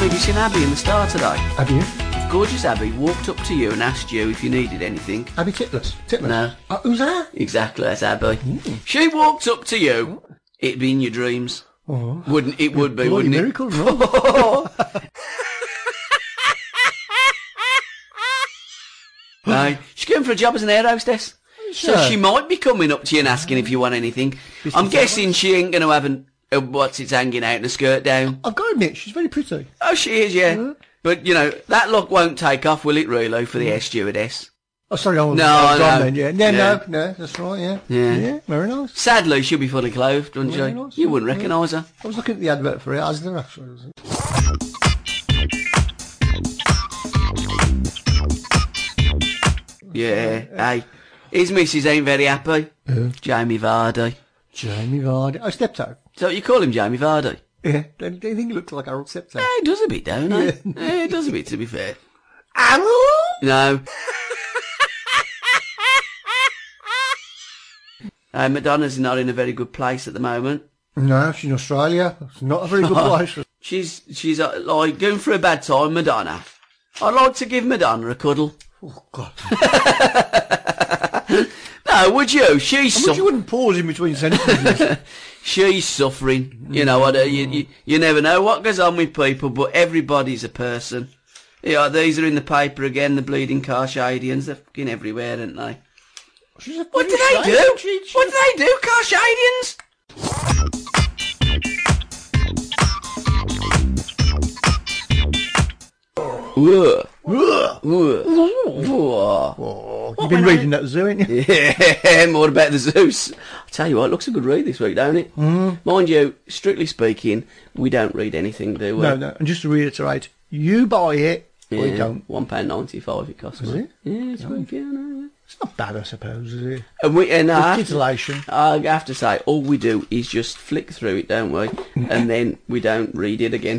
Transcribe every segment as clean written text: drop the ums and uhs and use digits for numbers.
have you seen Abby in the Star today? Have you? Gorgeous Abby walked up to you and asked you if you needed anything. Abby Titlis? No. Who's that? Exactly, that's Abby. She walked up to you. It'd be in your dreams. Oh. Wouldn't it? Would be, wouldn't it? Miracle, no? No, she's going for a job as an air hostess. So she might be coming up to you and asking if you want anything. I'm guessing she ain't going to have it's hanging out and a skirt down. I've got to admit, she's very pretty. Oh, she is, yeah. But, you know, that look won't take off, will it, really, for the air stewardess? Oh, sorry, no, that's right, yeah. Yeah, very nice. Sadly, she'll be fully clothed, wouldn't she? Nice, you wouldn't recognise her. I was looking at the advert for it, Asda, actually. Yeah, hey. His missus ain't very happy. Jamie Vardy. Jamie Vardy. Oh, Steptoe. So you call him Jamie Vardy? Yeah, do you think he looks like Harold Steptoe? Yeah, he does a bit, don't he? Yeah, he does a bit, to be fair. Harold? No. Madonna's not in a very good place at the moment. No, she's in Australia. It's not a very good place. She's like going through a bad time, Madonna. I'd like to give Madonna a cuddle. Oh, God. No, would you? You wouldn't pause in between sentences. She's suffering. You know what? You never know what goes on with people, but everybody's a person. Yeah, these are in the paper again, the bleeding Karshadians. They're fucking everywhere, aren't they? What do they do? What do they do, Karshadians? You've been reading that zoo, ain't you? Yeah, more about the Zeus. I tell you what, it looks a good read this week, don't it? Mind you, strictly speaking, we don't read anything, do we? No. And just to reiterate, you buy it, or you don't. £1.95 it costs. Is it? Yeah, it's week, yeah, no. It's not bad, I suppose, is it? And titillation. I have to say, all we do is just flick through it, don't we? And then we don't read it again.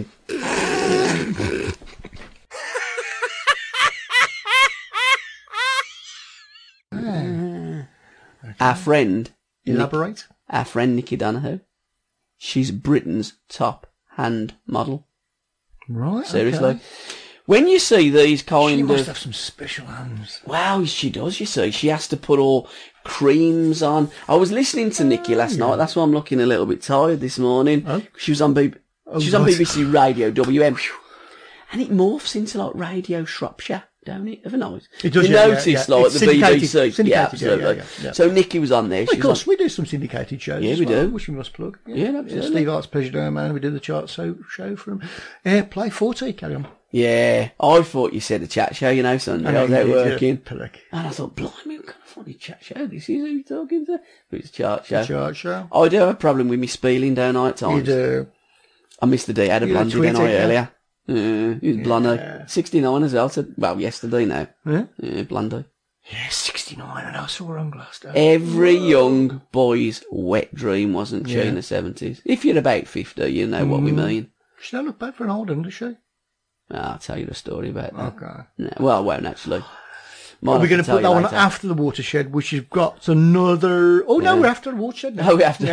Our friend... Elaborate? Our friend Nikki Donoghue. She's Britain's top hand model. Right, seriously. Okay. When you see these She must have some special hands. Wow, she does, you see. She has to put all creams on. I was listening to Nikki last night. That's why I'm looking a little bit tired this morning. Oh? She was on BBC Radio WM. And it morphs into like Radio Shropshire, don't it? Of a night. It does, you notice like it's the BBC. Syndicated, yeah, absolutely. Yeah. So Nikki was on there. Well, of course, we do some syndicated shows. Yeah, we do. Which we must plug. Yeah, absolutely. Steve Art's Pleasure Dome, man. We do the chart show from Play 40. Carry on. Yeah, I thought you said a chat show, you know, Sunday. I was out working. And I thought, blimey, what kind of funny chat show this is? Who you talking to? But it's a chart show. Chart show. I do have a problem with me spieling, don't I, at times? You do. I missed the day. I had a blondie, didn't I, earlier? He was blondie. 69 as well. Well, yesterday now. Yeah, blondie. Yeah, 69, and I saw her on Glasgow. Every young boy's wet dream, wasn't she, in the 70s? If you're about 50, you know what we mean. She don't look bad for an old one, does she? I'll tell you a story about that. Okay. No, well, I won't, actually. Are we going to put that one after the watershed, which has got another... Oh, no, we're after the watershed now. Oh, we have to.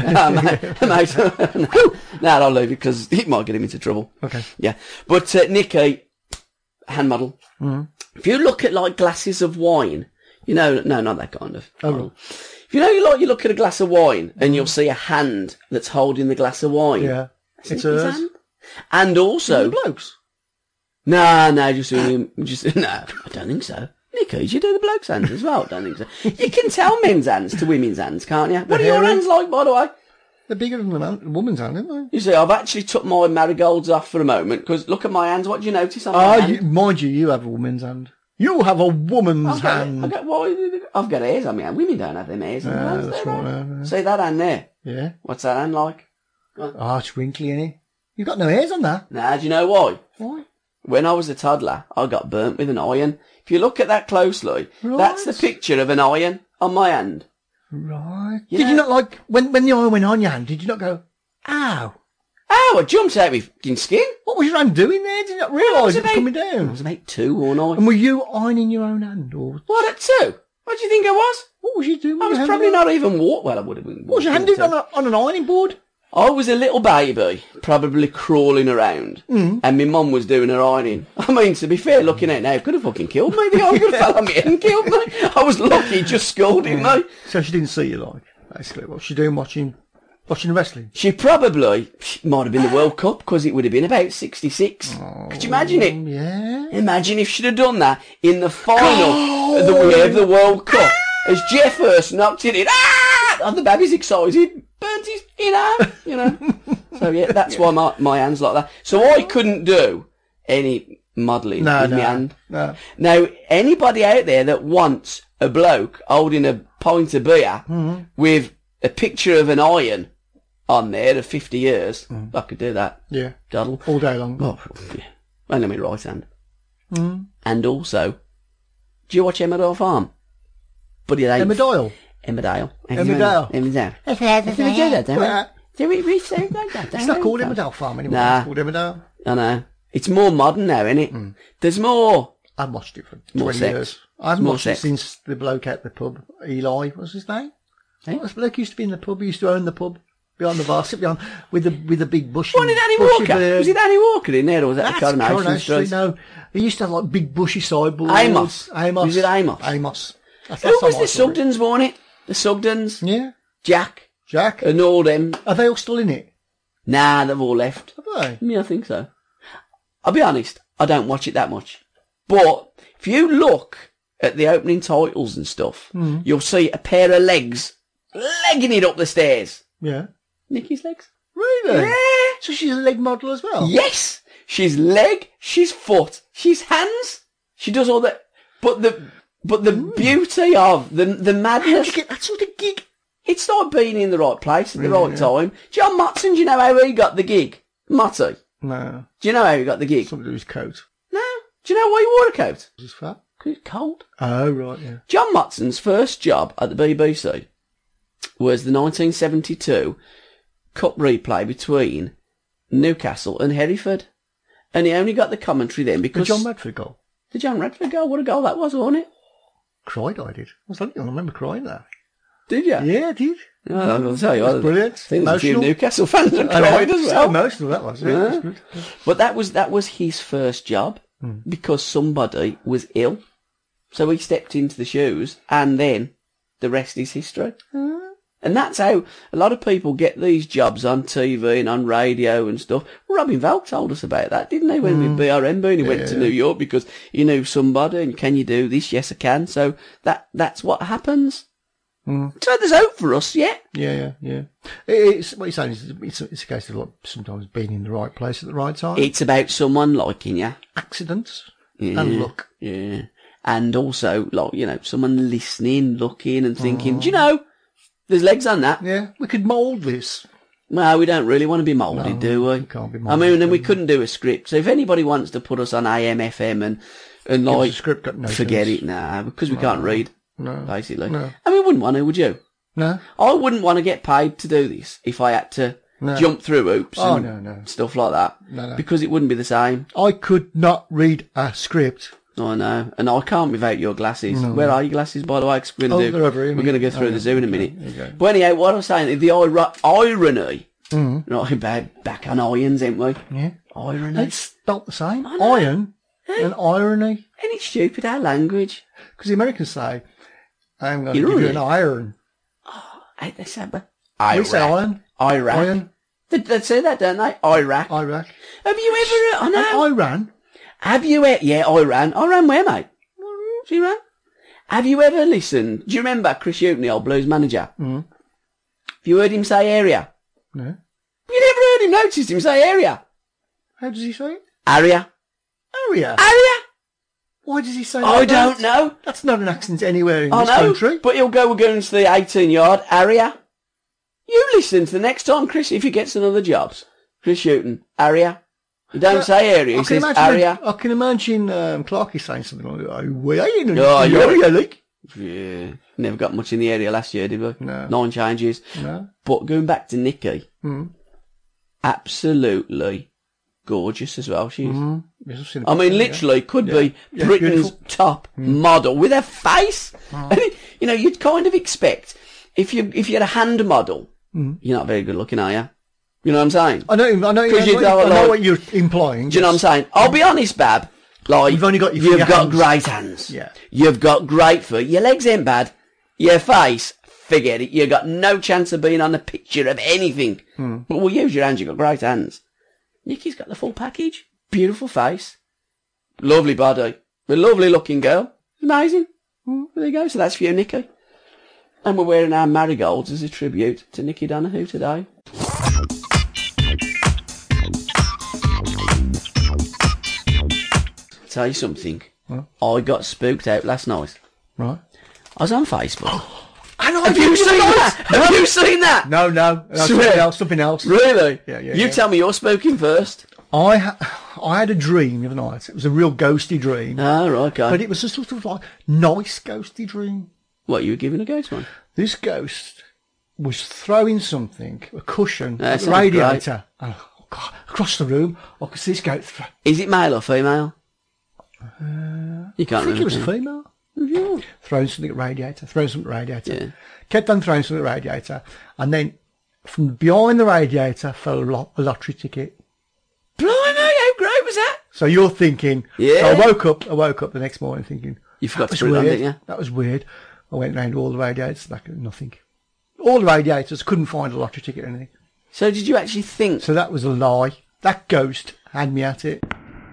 No, I'll leave it because it might get him into trouble. Okay. Yeah. But Nikki, hand model. If you look at, like, glasses of wine, you know... No, not that kind of model. If you know, you look at a glass of wine and you'll see a hand that's holding the glass of wine. Yeah. It's hers. Hand. And also... The blokes. No, just no, I don't think so. Nikki, you do the bloke's hands as well? I don't think so. You can tell men's hands to women's hands, can't you? What are your hands like, by the way? They're bigger than the woman's hand, aren't they? You see, I've actually took my marigolds off for a moment, because look at my hands. What do you notice on my hand? Mind you have a woman's hand. You have a woman's hand. I've got hairs on my hand. Women don't have them hairs on their hands. That's right. See that hand there? Yeah. What's that hand like? Oh, it's wrinkly, innit? You've got no hairs on that. Nah, do you know why? Why? When I was a toddler, I got burnt with an iron. If you look at that closely, that's the picture of an iron on my hand. Right. Did you not like, when the iron went on your hand, did you not go, ow? Ow, I jumped out of my fucking skin. What was your hand doing there? Did you not realise it was coming down? I was about 2 or 9. And were you ironing your own hand? Or What, at 2? What do you think I was? what was you doing? I was probably not even walk. Well, I would have been. What was your hand doing on an ironing board? I was a little baby, probably crawling around, and my mum was doing her ironing. I mean, to be fair, looking at it now, could have fucking killed me. The guy could have fell on me head and killed me. I was lucky, just scalding me. So she didn't see you, like, basically. What was she doing watching wrestling? She might have been the World Cup, because it would have been about 66. Could you imagine it? Yeah. Imagine if she'd have done that in the final of the World Cup, as Jeff Hurst knocked it in. And the baby's excited. Burnt his inner, So, yeah, that's why my hand's like that. So I couldn't do any modelling with my hand. No. Now, anybody out there that wants a bloke holding a pint of beer with a picture of an iron on there of 50 years, I could do that. Yeah. Doddle. All day long. Oh, yeah. Only my right hand. And also, do you watch Emmerdale Farm? Emmerdale? Emmerdale. Emmerdale. It's not called Emmerdale Farm anymore. Nah. It's called Emmerdale. I know. It's more modern now, isn't it? There's more. I've watched it for More 20 sex. years. I've More watched sex. it since the bloke at the pub, Eli, what's his name? Eh? What's the bloke who used to be in the pub? He used to own the pub behind the bar, sit behind with the big bushy. Wasn't it Danny bushy Walker? beard. Was it Danny Walker in there, or was that the That's Coronation Street? No, he used to have like big bushy sideboards. Amos. Was it Amos? Amos. That's Who was the Sugdens, wasn't it? The Sugdens? Yeah. Jack. Jack. And all them. Are they all still in it? Nah, they've all left. Have they? Yeah, I think so. I'll be honest, I don't watch it that much. But if you look at the opening titles and stuff, you'll see a pair of legs legging it up the stairs. Yeah. Nikki's legs. Really? Yeah. So she's a leg model as well? Yes. She's leg, she's foot, she's hands. She does all that. But the beauty of the How did madness. you get that sort of gig? It's like being in the right place at the right time. John Motson, do you know how he got the gig? Motty. No. Do you know how he got the gig? Something to do with his coat. No. Do you know why he wore a coat? Was his fat? Because it's cold. Oh, right, yeah. John Motson's first job at the BBC was the 1972 Cup replay between Newcastle and Hereford. And he only got the commentary then because... The John Radford goal. The John Radford goal. What a goal that was, wasn't it? Cried, I did. I remember crying that. Did you? Yeah, I did. Oh, I'm going to tell you. That's brilliant. I think there's a few Emotional. Newcastle fans that cried as well. So emotional that was. Yeah, that's good. But that was his first job because somebody was ill. So he stepped into the shoes and then the rest is history. And that's how a lot of people get these jobs on TV and on radio and stuff. Robin Valk told us about that, didn't he, when with BRM Boone? He went to New York because he knew somebody and can you do this? Yes, I can. So that's what happens. So there's hope for us, yeah? Yeah. It's what you're saying is it's a case of like sometimes being in the right place at the right time. It's about someone liking you. Accidents Yeah. and luck. Yeah. And also, like, someone listening, looking and thinking, do you know, there's legs on that. Yeah, we could mould this. Well, we don't really want to be moulded, do we? We can't be I moulded. mean, and we couldn't do a script. So if anybody wants to put us on AM, FM and like, a script, got no forget sense. it, nah, because we can't read, basically. No. I mean, we wouldn't want to, would you? No. I wouldn't want to get paid to do this if I had to jump through hoops and stuff like that. No. Because it wouldn't be the same. I could not read a script. I know. And I can't without your glasses. Where are your glasses, by the way? 'Cause we're they're over here. we're going to go through the zoo in a minute. Okay. But anyhow, what I was saying, the irony. Right, back on irons, ain't we? Yeah. Irony. It's spelt the same. know. Iron and irony. And it's stupid, our language. Because the Americans say, I'm going to You're give you right. an iron. They say, but We say iron. Iraq. Iron. They say that, don't they? Iraq. Iraq. Have you ever... I know. And Iran. Have you ever... Yeah, Iran. Iran where, mate? Iran. Have you ever listened... Do you remember Chris Hughton, the old Blues manager? Have you heard him say area? No. You never heard him, noticed him say area? How does he say it? Area. Area. Area? Why does he say I that? don't know. That's not an accent anywhere in I this know, country. but he'll go against the 18-yard area. You listen to the next time, Chris, if he gets another job. Chris Hughton, area. He don't say area, he says area. I can imagine Clarkey saying something like, oh, we ain't in Oh, the area, like. Yeah. Never got much in the area last year, did we? No. 9 changes. No. But going back to Nikki, absolutely gorgeous as well, she is. Yes, I've seen I a mean, picture, literally, could be Yeah, Britain's beautiful. top model with her face. And you know, you'd kind of expect if you're a hand model, you're not very good looking, are you? You know what I'm saying? I know what you're implying. Do you know what I'm saying? I'll be honest, Bab. Like, you've only got you've got great hands. Yeah. You've got great foot. Your legs ain't bad. Your face, forget it. You've got no chance of being on a picture of anything. But we'll use your hands. You've got great hands. Nikki's got the full package. Beautiful face. Lovely body. A lovely looking girl. Amazing. There you go. So that's for you, Nikki. And we're wearing our marigolds as a tribute to Nikki Donahue today. Tell you something. I got spooked out last night. Right. I was on Facebook. Have you seen that? Have you seen that? No. Something else. Really? Yeah. You tell me you're spooking first. I had a dream the other night. It was a real ghosty dream. Ah, right, okay. But it was a sort of like nice ghosty dream. What, you were giving a ghost one? This ghost was throwing something, a cushion, at the radiator. And, oh God, across the room, I could see this ghost. Is it male or female? You can't I think remember. it was a female. Yeah. Throwing something at radiator. Yeah. Kept on throwing something at radiator. And then from behind the radiator fell a lottery ticket. Blimey, how great was that? So you're thinking, yeah. So I woke up the next morning thinking, you forgot to put it on, didn't you? That was weird. I went round all the radiators, back nothing. All the radiators, couldn't find a lottery ticket or anything. So did you actually think? So that was a lie. That ghost had me at it.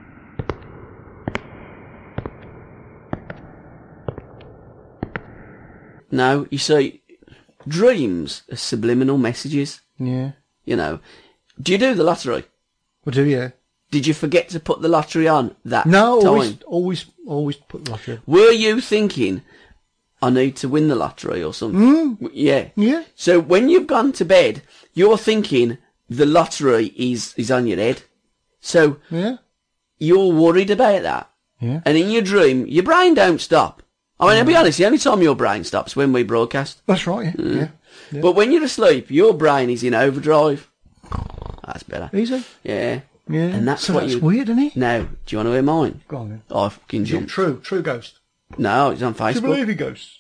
No, you see, dreams are subliminal messages. Yeah. You know. Do you do the lottery? I do, yeah. Did you forget to put the lottery on that time? No, always put the lottery on. Were you thinking, I need to win the lottery or something? Yeah. Yeah. So when you've gone to bed, you're thinking the lottery is on your head. So yeah. You're worried about that. Yeah. And in your dream, your brain don't stop. I mean, I'll be honest, the only time your brain stops when we broadcast. That's right, yeah. But when you're asleep, your brain is in overdrive. That's better. Easy. Yeah. Yeah. And that's what that's weird, isn't it? Now, do you want to hear mine? Go on then. I fucking jumped. True ghost. No, it's on Facebook. Do you believe in ghosts?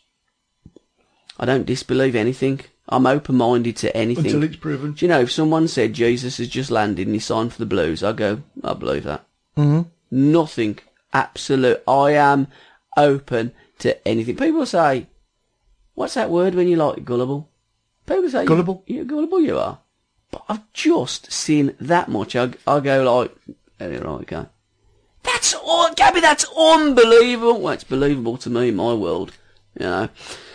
I don't disbelieve anything. I'm open-minded to anything. Until it's proven. Do you know, if someone said Jesus has just landed and he signed for the Blues, I go, I believe that. Mm-hmm. Nothing. Absolute. I am open to anything. People say, what's that word when you're like gullible? People say, gullible? You're gullible, you are. But I've just seen that much. I go like, right, okay. That's all, Gabby, that's unbelievable. Well, it's believable to me in my world, you know.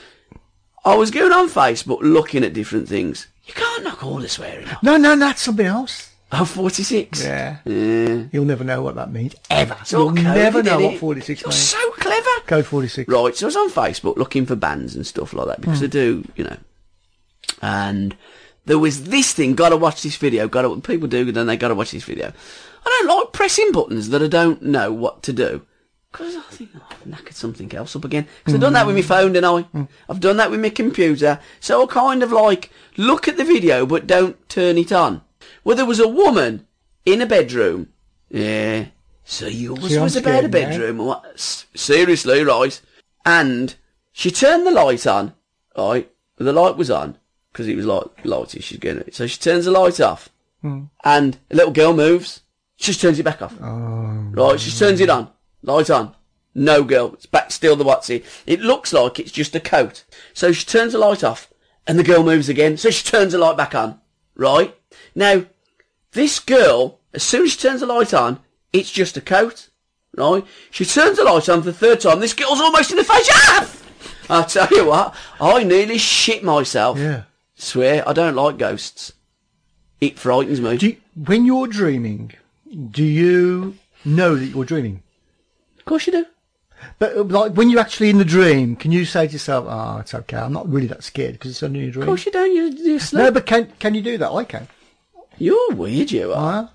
I was going on Facebook looking at different things. You can't knock all the swearing off. No, that's something else. Oh, 46? Yeah. Yeah. You'll never know what that means, ever. You'll never know what 46 You're means. so clever. Code 46. Right, so I was on Facebook looking for bands and stuff like that, because I do, you know. And there was this thing, gotta watch this video, people do, then they gotta watch this video. I don't like pressing buttons that I don't know what to do. Because I think, I've knackered something else up again. Because I've done that with my phone, didn't I? I've done that with my computer. So I kind of like, look at the video, but don't turn it on. Well, there was a woman in a bedroom. Yeah. So yours was about a bedroom. What? Seriously, right? And she turned the light on, right? The light was on, because it was like lighty, she's getting it. So she turns the light off. And a little girl moves. She just turns it back off. Right, she turns it on. Light on. No, girl. It's back still the whatsy. It looks like it's just a coat. So she turns the light off, and the girl moves again. So she turns the light back on. Right? Now, this girl, as soon as she turns the light on, it's just a coat. Right? She turns the light on for the third time. This girl's almost in the face. Ah! I'll tell you what. I nearly shit myself. Yeah. Swear, I don't like ghosts. It frightens me. When you're dreaming, do you know that you're dreaming? Of course you do. But like when you're actually in the dream, can you say to yourself, "Oh, it's okay. I'm not really that scared because it's only a dream." Of course you don't. You're asleep. No, but can you do that? I can. You're weird, you are.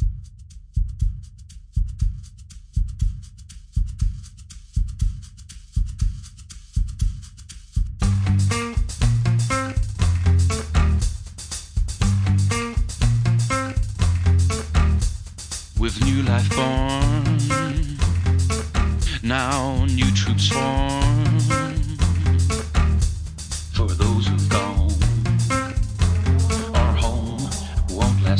With new life born, now new troops form. For those who've gone, our home won't last.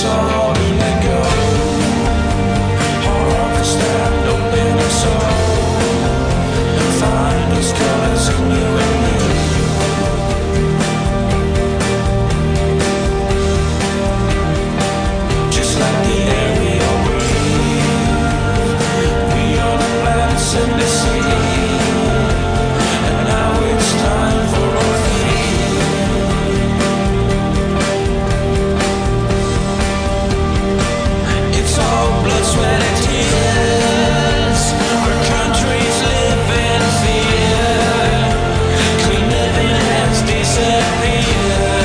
us all to let go. Heart to stand up in our soul and find us colors in you and me. Just like the air we all breathe, we are the plants in the sea, and now it's time for our feet. It's all blood, sweat and tears. Our countries live in fear. Clean living has disappeared.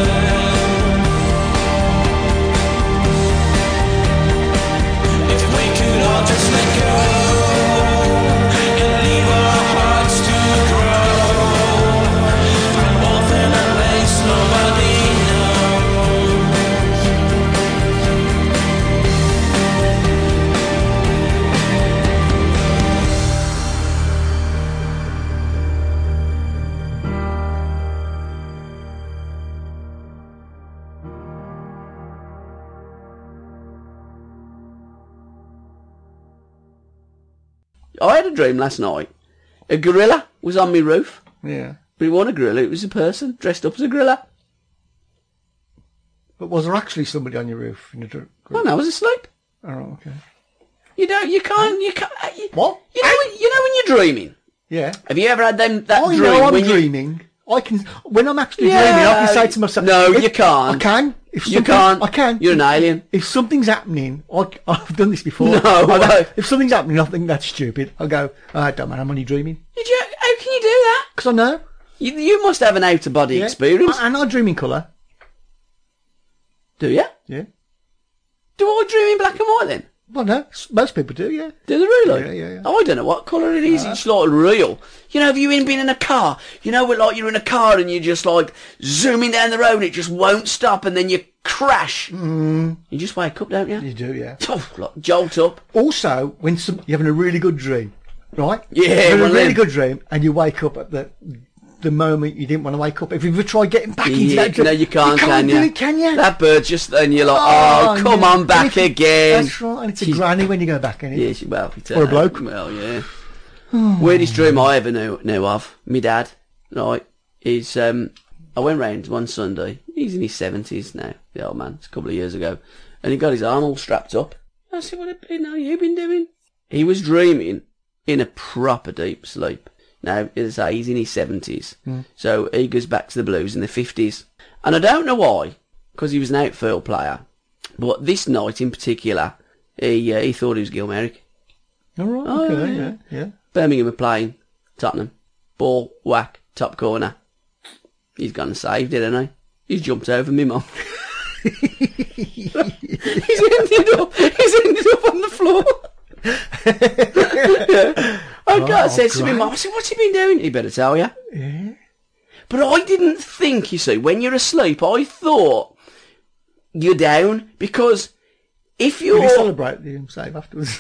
If we could all just let go and leave our hearts to grow, find both in a place nobody knows. I had a dream last night. A gorilla was on my roof. Yeah. But it wasn't a gorilla, it was a person dressed up as a gorilla. But was there actually somebody on your roof? Oh no, I was asleep. Oh, okay. You can't, What? you know when you're dreaming? Yeah. Have you ever had that I dream know I'm when you... dreaming. I can, when I'm actually Yeah. dreaming, I can say to myself, No, you can't. I can. If You something- can't. I can. You're an alien. If something's happening, I've done this before. No, no. If something's happening, I think that's stupid. I'll go, oh, don't matter, I'm only dreaming. How can you do that? Because I know. You must have an out-of-body Yeah. experience. And I dream in colour. Do you? Yeah. Do I dream in black and white then? Well, no. Most people do, yeah. Do they really? Yeah. Oh, I don't know what colour it is. It's like real. You know, have you been in a car? You know, like you're in a car and you're just like zooming down the road and it just won't stop and then you crash. You just wake up, don't you? You do, yeah. Oh, like, jolt up. Also, when you're having a really good dream, right? Yeah, You're having one a of really them. good dream and you wake up at the moment you didn't want to wake up. If you ever try getting back into that dream, No, you can't, can do you? it, can you? That bird just, and you're like, oh, come yeah. on back And again. That's right, and it's a granny when you go back in it. Yeah, well, it's, Or a bloke. Well, yeah. Weirdest dream I ever knew of, my dad, right, is, I went round one Sunday, he's in his 70s now, the old man, it's a couple of years ago, and he got his arm all strapped up. I said, what have you been doing? He was dreaming in a proper deep sleep. Now, as I say, he's in his 70s, so he goes back to the blues in the 50s. And I don't know why, because he was an outfield player, but this night in particular, he thought he was Gil Merrick. All right, Oh, okay, yeah. Birmingham are playing Tottenham. Ball, whack, top corner. He's gone and saved it, hasn't he? He's jumped over me, mum. he's ended up on the floor. I said to me, Mum, I said, what's he been doing? He better tell you. Yeah. But I didn't think, you see, when you're asleep, I thought you're down because if Did he you're... celebrate the save afterwards?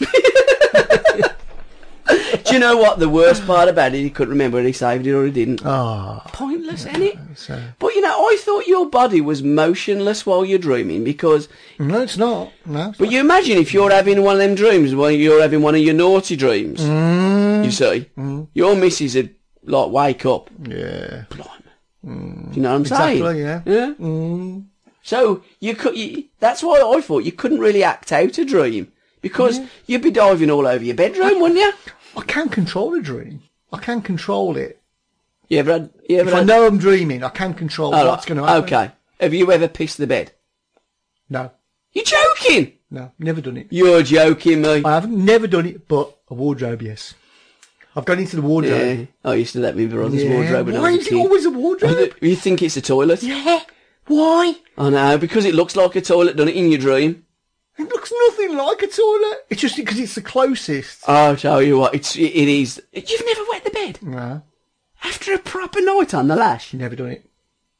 Do you know what the worst part about it? He couldn't remember whether he saved it or he didn't. Oh. Pointless, isn't it? So. But, you know, I thought your body was motionless while you're dreaming because... No, it's not. No. It's But you imagine if you're having one of them dreams, when you're having one of your naughty dreams, you see, your missus would, like, wake up. yeah. Blimey. Do you know what I'm saying? Exactly, yeah. Yeah? So, that's why I thought you couldn't really act out a dream. Because you'd be diving all over your bedroom, wouldn't you? I can control a dream. I can control it. You ever had... If I know I'm dreaming, I can control what's going to happen. Okay. Have you ever pissed the bed? No. You're joking! No. Never done it. You're joking me. I haven't never done it, but a wardrobe, yes. I've gone into the wardrobe. Yeah. I used to let me brother's wardrobe when I Why was a is kid. it always a wardrobe? You think it's a toilet? Yeah. Why? I know, because it looks like a toilet, doesn't it, in your dream? It looks nothing like a toilet. It's just because it's the closest. I'll tell you what, it is. You've never wet the bed? No. After a proper night on the lash? Never done it.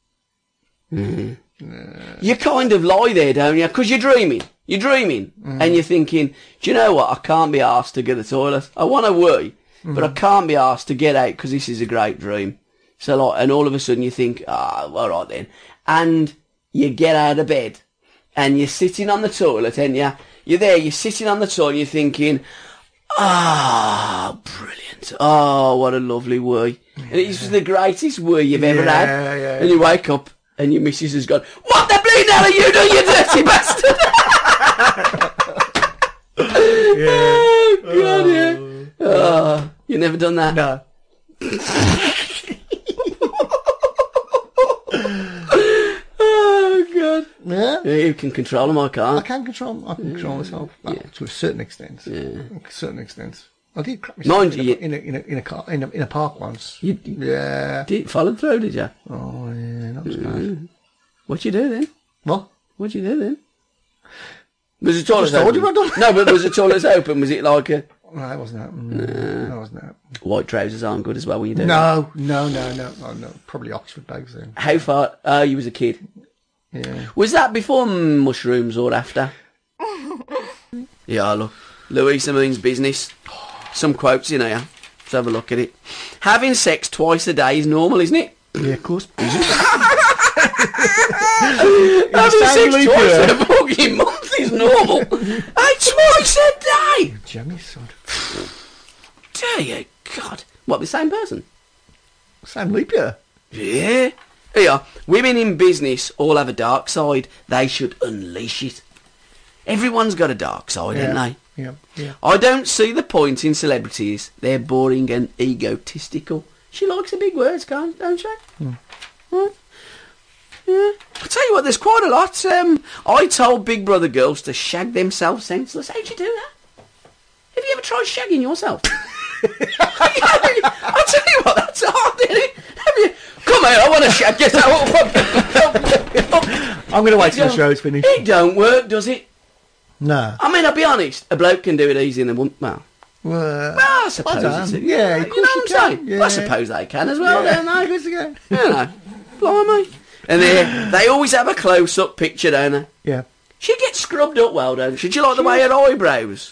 You kind of lie there, don't you? Because you're dreaming. You're dreaming. And you're thinking, do you know what? I can't be asked to get the toilet. I want to wee, but I can't be asked to get out because this is a great dream. So, like, and all of a sudden you think, all right then. And you get out of bed. and you're sitting on the toilet, and you're there, you're sitting on the toilet, you're thinking, brilliant. Oh, what a lovely wee. And it's the greatest wee you've ever had. Yeah. And you wake up, and your missus has gone, what the bleeding hell are you doing, you dirty bastard? Oh, God, yeah. Oh, you never done that? No. Oh, God. Yeah. Yeah, you can control them, I I can't. can control myself to a certain extent. Yeah. A certain extent. I did crap myself Mind you, in a park once. Did it follow through, did you? Oh yeah, that was bad. What'd you do then? What? What'd you do then? Was the toilet told you open? what I'd done. No, but was the toilet open? Was it like a... No, it wasn't that. No, it wasn't that. White trousers aren't good as well when you do it. No. Probably Oxford bags then. How far... you was a kid. Yeah. Was that before mushrooms or after? Yeah, look. Louisa means business. Some quotes in here. Let's have a look at it. Having sex twice a day is normal, isn't it? Yeah, of course. Having sex twice a fucking month is normal. Hey, twice a day! Jimmy sod. Dear God. What, the same person? Same leap year. Yeah. Yeah. Women in business all have a dark side. They should unleash it. Everyone's got a dark side, haven't they? Yeah. I don't see the point in celebrities. They're boring and egotistical. She likes the big words, don't she? Yeah. I'll tell you what, there's quite a lot. I told Big Brother girls to shag themselves senseless. How'd you do that? Have you ever tried shagging yourself? I'll tell you what, that's hard, isn't it? Have you? Come here, I want to shag yourself. I'm going to wait till the show's finished. It don't work, does it? No. I mean, I'll be honest. A bloke can do it easy in a month. Well, I suppose it's... Yeah, of you course know what I'm saying? Yeah. I suppose they can as well, don't they? Good to go. You know, blimey. And they always have a close-up picture, don't they? Yeah. She gets scrubbed up well, don't she? Do you like the way her eyebrows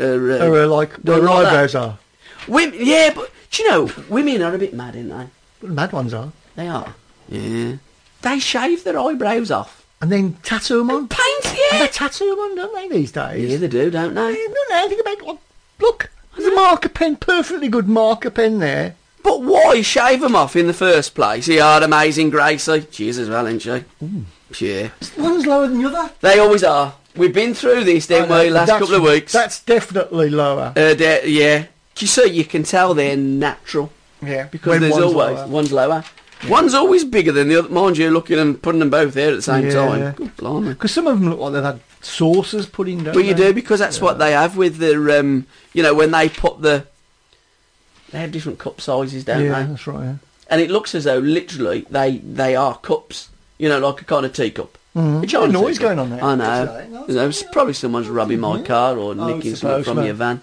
Like Don't her like eyebrows are. Women, yeah, but do you know, women are a bit mad, aren't they? The mad ones are. They are. Yeah. They shave their eyebrows off. And then tattoo them on. Paint, And yeah. they tattoo them on, don't they, these days? Yeah, they do, don't they? I don't know anything about... Look, there's a marker pen, perfectly good marker pen there. But why shave them off in the first place? He had Amazing Gracie. She is as well, isn't she? Yeah. One's lower than the other. They always are. We've been through this, didn't we, last couple of weeks? That's definitely lower. Yeah. Do you see, you can tell they're natural. Yeah, Because when there's one's always... lower. One's lower. Yeah. One's always bigger than the other. Mind you, looking and putting them both there at the same time. Yeah. Good blimey. Because some of them look like they've had saucers put in, don't Well, you they? do, because that's what they have with the, you know, when they put the... They have different cup sizes, don't Yeah, they? that's right, yeah. And it looks as though, literally, they are cups. You know, like a kind of teacup. Mm-hmm. A Chinese noise teacup. going on there. I know. No, You know, it's probably someone's robbing my car or nicking something suppose, from mate. your van.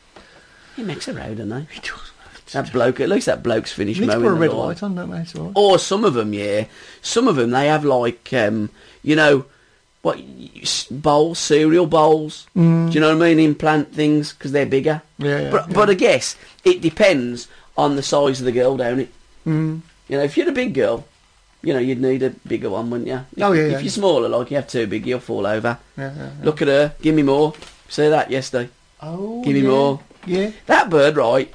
He makes a road, doesn't he? He does. That bloke, at least that bloke's finished You need to mowing put a the red lawn. light on, don't they? It's all right. Or some of them, yeah. Some of them, they have like, you know, what, bowls, cereal bowls. Do you know what I mean? Implant things, because they're bigger. Yeah, But I guess it depends on the size of the girl, don't it? Mm. You know, if you're a big girl, you know, you'd need a bigger one, wouldn't you? Oh, yeah, If yeah. you're smaller, like you have too big, you'll fall over. Yeah. Look at her. Give me more. See that yesterday? Oh, Give me yeah. more. Yeah. That bird, right?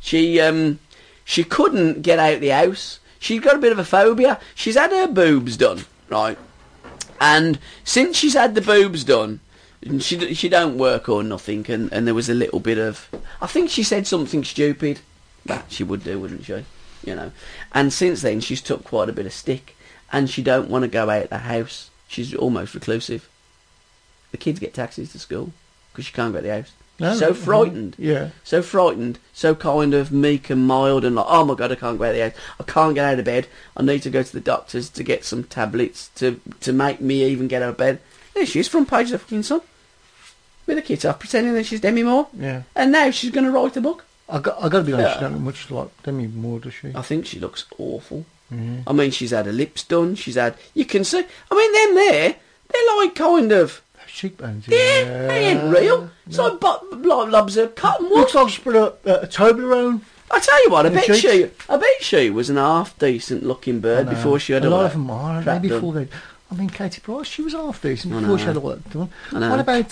She couldn't get out the house. She's got a bit of a phobia. She's had her boobs done, right? And since she's had the boobs done, she don't work or nothing. And there was a little bit of... I think she said something stupid. That she would do, wouldn't she? You know. And since then, she's took quite a bit of stick. And she don't want to go out the house. She's almost reclusive. The kids get taxis to school because she can't go out the house. No, So no, frightened. Yeah. So frightened, so kind of meek and mild and like, oh my God, I can't go out of the house. I can't get out of bed. I need to go to the doctors to get some tablets to make me even get out of bed. There she is, front page of the fucking Sun. With a kit off, pretending that she's Demi Moore. Yeah. And now she's going to write a book. I got to be honest, Yeah. she don't look much like Demi Moore, does she? I think she looks awful. Mm. I mean, she's had her lips done. She's had... You can see... I mean, them there, they're like kind of... Cheekbones. Yeah, they ain't real. It's like lobs of cotton wool. Looks like she's put a Toblerone. I tell you what, I The bet cheeks. she was an half decent looking bird before she had a all lot that of them are, crap maybe done. before they... I mean, Katie Price, she was half decent I before she know. had all that done. I know. What about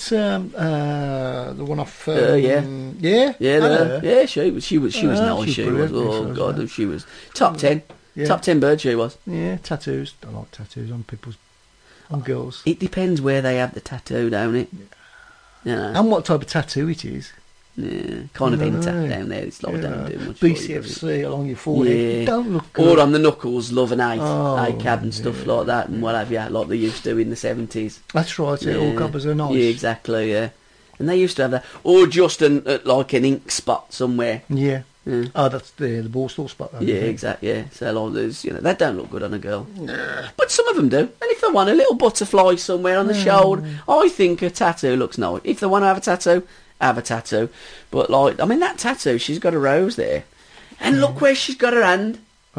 the one off? Yeah. Yeah, Yeah, she was nice. She's She was. brilliant, Oh she God, was, she was top 10. Yeah. Top 10 bird. She was. Yeah, tattoos. I like tattoos on people's, on girls. It depends where they have the tattoo, don't it? You know. And what type of tattoo it is. Yeah, kind of No, intact no. down there. It's like Yeah. don't do much. for you, does it? BCFC along your forehead. Yeah. It don't look good. Or on the knuckles, love and hate, Oh, ACAB and stuff like that, and what have you, like they used to in the 70s. That's right, yeah. All covers are nice. Yeah, exactly, yeah. And they used to have that. Or just like an ink spot somewhere. Yeah. Yeah. Oh, that's the ball store spot. Though, Yeah, isn't it? exactly, yeah. So like there's, that don't look good on a girl. But some of them do. And if they want a little butterfly somewhere on the shoulder, I think a tattoo looks nice. If they want to have a tattoo. But like, I mean, that tattoo, she's got a rose there. And look where she's got her hand.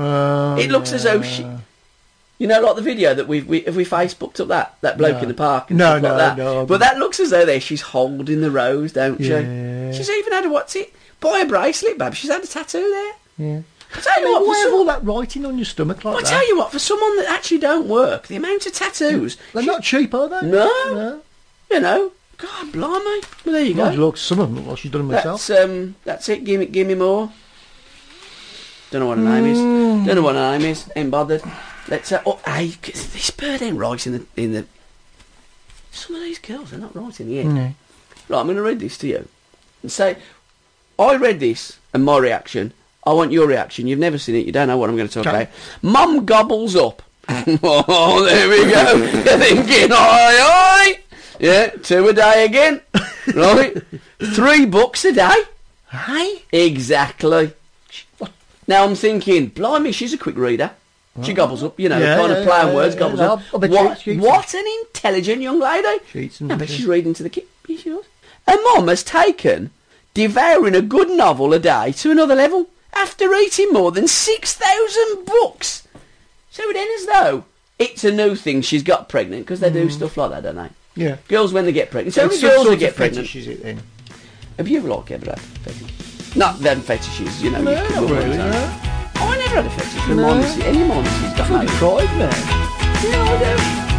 It looks as though she... You know, like the video that we Facebooked up that bloke No. in the park and No, stuff like no, that. no, But that looks as though there she's holding the rose, don't she? Yeah. She's even had buy a bracelet, Bab. She's had a tattoo there. Yeah. I tell you what, Why for have all that writing on your stomach like I that? tell you what, for someone that actually don't work, the amount of tattoos, They're not cheap, are they? No. God blimey. Well, there you God, go. look, some of them look like she's done them herself. That's it. Give me more. Don't know what her name is. Don't know what her name is. Ain't bothered. Let's. Hey, this bird ain't right in the. Some of these girls are not right in the head. Yeah. Right, I'm going to read this to you and say, I read this and my reaction. I want your reaction. You've never seen it. You don't know what I'm going to talk Okay. about. Mum gobbles up. Oh, there we go. You're thinking, oi. Yeah, 2 a day again. Right? 3 books a day. Hey? Exactly. Now I'm thinking, blimey, she's a quick reader. She gobbles up, kind of play on words, gobbles up. I bet What an intelligent young lady. She eats them, No, but doesn't she's she? reading to the kid. Yeah, she does. Her mum has taken devouring a good novel a day to another level after eating more than 6,000 books. So then as though it's a new thing she's got pregnant, because they do stuff like that, don't they? Yeah. Girls when they get pregnant. So It's many some girls sort that of get pregnant. fetish, is it then? Have you ever ever had a fetish? Not them fetishes, No, you not could really, ones, no. Oh, I never had a fetish. No. Any mom has got I've married. tried, man. Yeah, I do.